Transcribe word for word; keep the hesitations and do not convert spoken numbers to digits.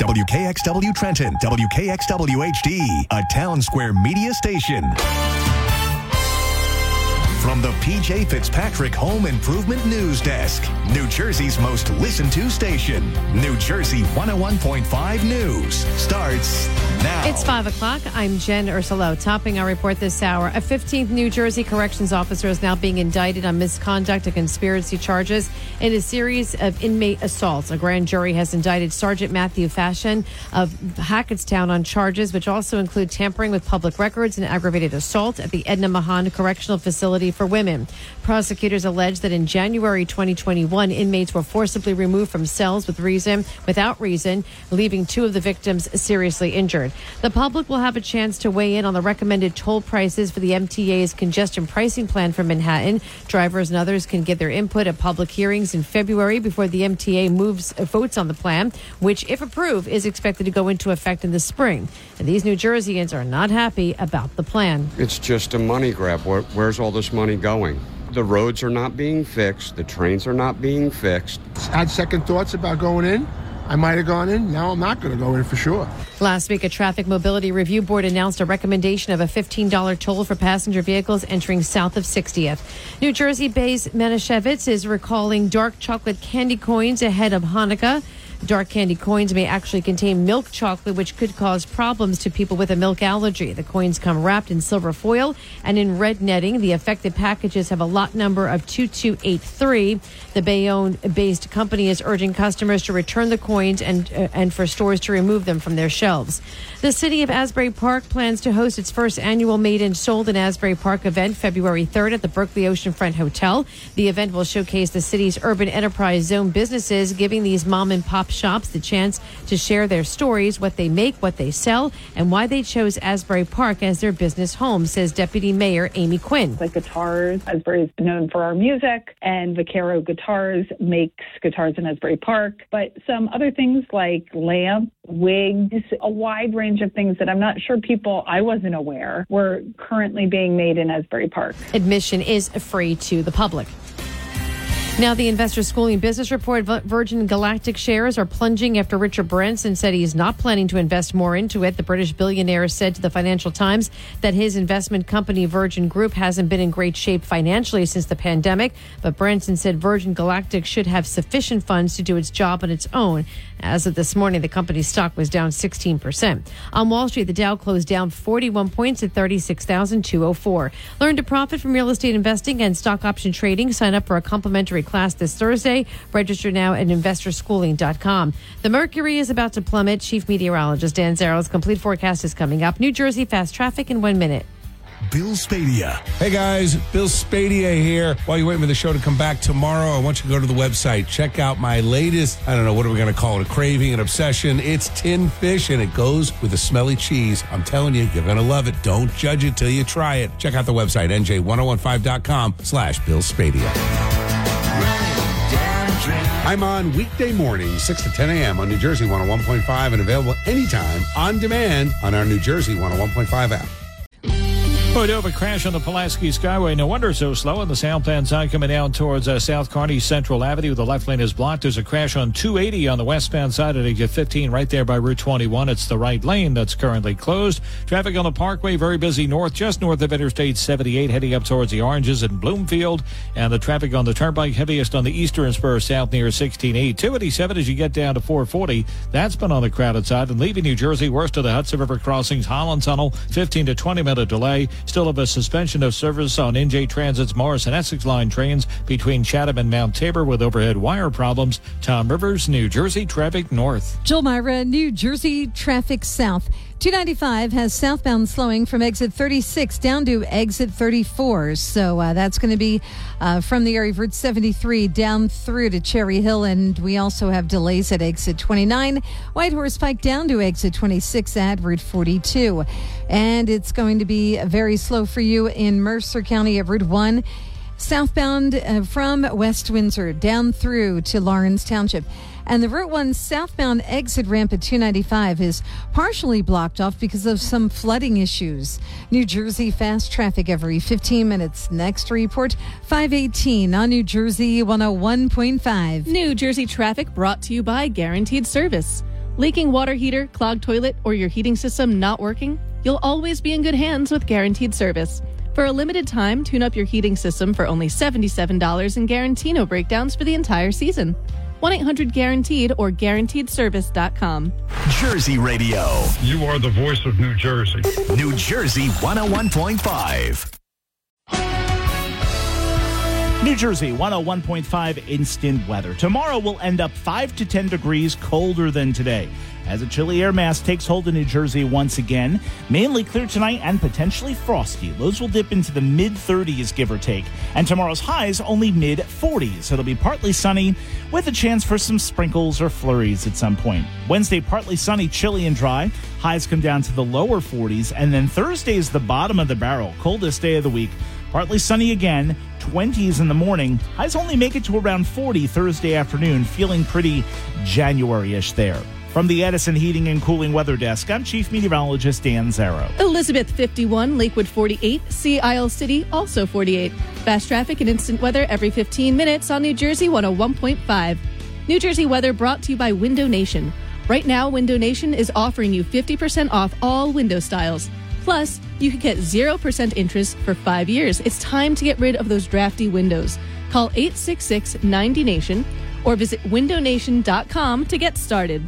W K X W Trenton, W K X W H D, a Town Square media station. From the P J Fitzpatrick Home Improvement News Desk, New Jersey's most listened to station, New Jersey one oh one point five News starts now. It's five o'clock. I'm Jen Ursulo. Topping our report this hour, a fifteenth New Jersey corrections officer is now being indicted on misconduct and conspiracy charges in a series of inmate assaults. A grand jury has indicted Sergeant Matthew Fashion of Hackettstown on charges which also include tampering with public records and aggravated assault at the Edna Mahan Correctional Facility for women. Prosecutors allege that in January twenty twenty-one, inmates were forcibly removed from cells with reason, without reason, leaving two of the victims seriously injured. The public will have a chance to weigh in on the recommended toll prices for the M T A's congestion pricing plan for Manhattan. Drivers and others can give their input at public hearings in February before the M T A moves votes on the plan, which, if approved, is expected to go into effect in the spring. And these New Jerseyans are not happy about the plan. It's just a money grab. Where, where's all this money going? The roads are not being fixed. The trains are not being fixed. I had second thoughts about going in. I might have gone in. Now I'm not going to go in for sure. Last week, a Traffic Mobility Review Board announced a recommendation of a fifteen dollars toll for passenger vehicles entering south of sixtieth. New Jersey-based Manischewitz is recalling dark chocolate candy coins ahead of Hanukkah. Dark candy coins may actually contain milk chocolate, which could cause problems to people with a milk allergy. The coins come wrapped in silver foil and in red netting. The affected packages have a lot number of two two eight three. The Bayonne-based company is urging customers to return the coins and uh, and for stores to remove them from their shelves. The city of Asbury Park plans to host its first annual Made and Sold in Asbury Park event February third at the Berkeley Oceanfront Hotel. The event will showcase the city's urban enterprise zone businesses, giving these mom and pop shops the chance to share their stories, what they make, what they sell, and why they chose Asbury Park as their business home, says Deputy Mayor Amy Quinn. Like guitars, Asbury is known for our music, and Vaquero Guitars makes guitars in Asbury Park. But some other things like lamp, wigs, a wide range of things that I'm not sure people, I wasn't aware, were currently being made in Asbury Park. Admission is free to the public. Now, the Investor Schooling Business Report, Virgin Galactic shares are plunging after Richard Branson said he's not planning to invest more into it. The British billionaire said to the Financial Times that his investment company, Virgin Group, hasn't been in great shape financially since the pandemic. But Branson said Virgin Galactic should have sufficient funds to do its job on its own. As of this morning, the company's stock was down sixteen percent. On Wall Street, the Dow closed down forty-one points at thirty-six thousand two hundred four. Learn to profit from real estate investing and stock option trading. Sign up for a complimentary class this Thursday. Register now at investor schooling dot com. The mercury is about to plummet. Chief Meteorologist Dan Zarrow's complete forecast is coming up. New Jersey fast traffic in one minute. Bill Spadia. Hey guys, Bill Spadia here. While you're waiting for the show to come back tomorrow, I want you to go to the website. Check out my latest, I don't know, what are we going to call it, a craving, an obsession. It's tin fish, and it goes with a smelly cheese. I'm telling you, you're going to love it. Don't judge it till you try it. Check out the website, N J ten fifteen dot com slash Bill Spadia. I'm on weekday mornings, six to ten a.m. on New Jersey one oh one point five and available anytime on demand on our New Jersey one oh one point five app. Point over crash on the Pulaski Skyway. No wonder so slow on the southbound side coming down towards uh, South Kearney Central Avenue. The left lane is blocked. There's a crash on two eighty on the westbound side at exit fifteen right there by Route twenty-one. It's the right lane that's currently closed. Traffic on the Parkway very busy north, just north of Interstate seventy-eight, heading up towards the Oranges and Bloomfield. And the traffic on the Turnpike heaviest on the eastern spur south near sixteen E. two eighty-seven as you get down to four forty. That's been on the crowded side. And leaving New Jersey, worst of the Hudson River crossings, Holland Tunnel, fifteen to twenty minute delay. Still have a suspension of service on N J Transit's Morris and Essex line trains between Chatham and Mount Tabor with overhead wire problems. Tom Rivers, New Jersey traffic north. Jill Myra, New Jersey traffic south. two ninety-five has southbound slowing from exit thirty-six down to exit thirty-four. So uh, that's going to be uh, from the area of Route seventy-three down through to Cherry Hill. And we also have delays at exit twenty-nine, Whitehorse Pike down to exit twenty-six at Route forty-two. And it's going to be very slow for you in Mercer County at Route one. Southbound uh, from West Windsor down through to Lawrence Township. And the Route one southbound exit ramp at two ninety-five is partially blocked off because of some flooding issues. New Jersey fast traffic every fifteen minutes. Next report, five eighteen on New Jersey one oh one point five. New Jersey traffic brought to you by Guaranteed Service. Leaking water heater, clogged toilet, or your heating system not working? You'll always be in good hands with Guaranteed Service. For a limited time, tune up your heating system for only seventy-seven dollars and guarantee no breakdowns for the entire season. one eight hundred guaranteed or guaranteed service dot com. Jersey Radio. You are the voice of New Jersey. New Jersey one oh one point five. New Jersey one oh one point five instant weather. Tomorrow will end up five to ten degrees colder than today, as a chilly air mass takes hold in New Jersey once again. Mainly clear tonight and potentially frosty. Lows will dip into the mid thirties, give or take. And tomorrow's highs only mid forties. It'll be partly sunny with a chance for some sprinkles or flurries at some point. Wednesday, partly sunny, chilly and dry. Highs come down to the lower forties. And then Thursday is the bottom of the barrel. Coldest day of the week. Partly sunny again, twenties in the morning. Highs only make it to around forty Thursday afternoon, feeling pretty January-ish there. From the Edison Heating and Cooling Weather Desk, I'm Chief Meteorologist Dan Zarrow. Elizabeth, fifty-one, Lakewood, forty-eight, Sea Isle City, also forty-eight. Fast traffic and instant weather every fifteen minutes on New Jersey one oh one point five. New Jersey weather brought to you by Window Nation. Right now, Window Nation is offering you fifty percent off all window styles. Plus, you can get zero percent interest for five years. It's time to get rid of those drafty windows. Call eight six six, ninety, NATION or visit window nation dot com to get started.